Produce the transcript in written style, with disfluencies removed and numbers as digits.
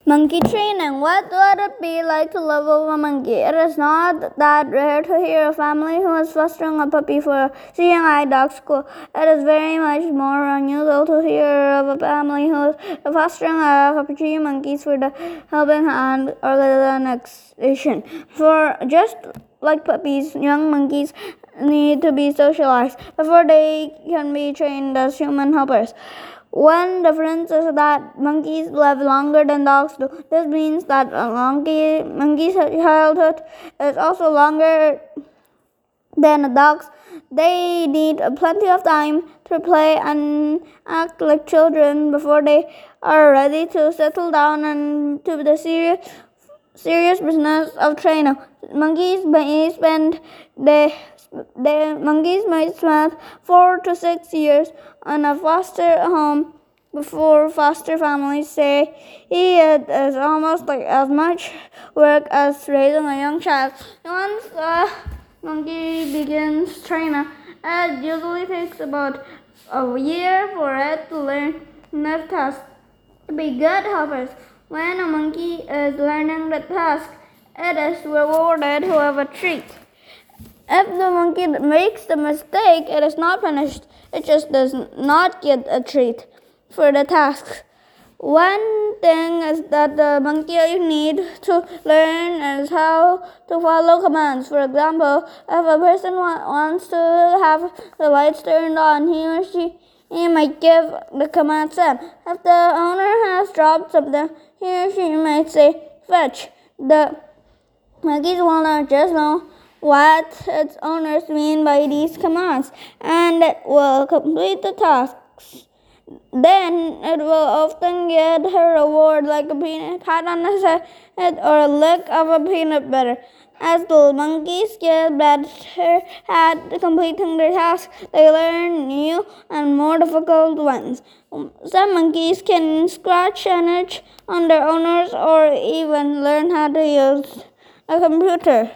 Monkey training. What would it be like to live with a monkey? It is not that rare to hear a family who is fostering a puppy for a seeing eye dog school. It is very much more unusual to hear of a family who is fostering a Capuchin monkeys for the helping hand organization. For just like puppies, young monkeys need to be socialized before they can be trained as human helpers. One difference is that monkeys live longer than dogs do. This means that a monkey's childhood is also longer than a dog's. They need plenty of time to play and act like children before they are ready to settle down into the serious business of training. Monkeys may spend 4 to 6 years in a foster home before foster families say it is almost like as much work as raising a young child. Once a monkey begins training, it usually takes about a year for it to learn enough tasks to be good helpers. When a monkey is learning the task, it is rewarded with a treat. If the monkey makes the mistake, it is not punished. It just does not get a treat for the task. One thing is that the monkey need to learn is how to follow commands. For example, if a person wants to have the lights turned on, he or she might give the command send. If the owner has dropped something, he or she might say fetch. The monkeys will not just know what its owners mean by these commands, and it will complete the tasks. Then it will often get a reward like a pat on the head or a lick of a peanut butter. As the monkeys get better at completing their tasks, they learn new and more difficult ones. Some monkeys can scratch and itch on their owners or even learn how to use a computer.